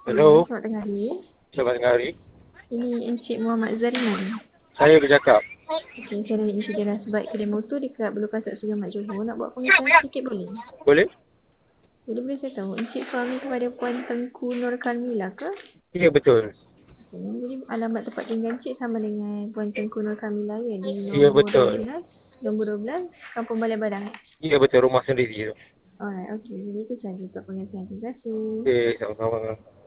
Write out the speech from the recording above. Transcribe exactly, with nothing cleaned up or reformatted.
Ya, Hello, selamat tengah hari. selamat tengah hari. Ini Encik Muhammad Zariman. Saya bercakap. Okey, saya dari insiden nasbat kedai motor dekat Belukas Sak Sugamat Johor. Nak buat pengesahan sikit boleh? Boleh? Jadi boleh saya tahu, Encik suami kepada Puan Tengku Nur Kamila ke? Ya, betul. Okay. Jadi alamat tempat tinggal Encik sama dengan Puan Tengku Nur Kamila ya? Di Ya, nombor dua betul. belas, nombor dua belas, Kampung Balai Badang. Ya, betul. Rumah sendiri tu. Alright, okey. Jadi itu sahaja untuk pengesahan. Terima kasih. Okey, sama-sama.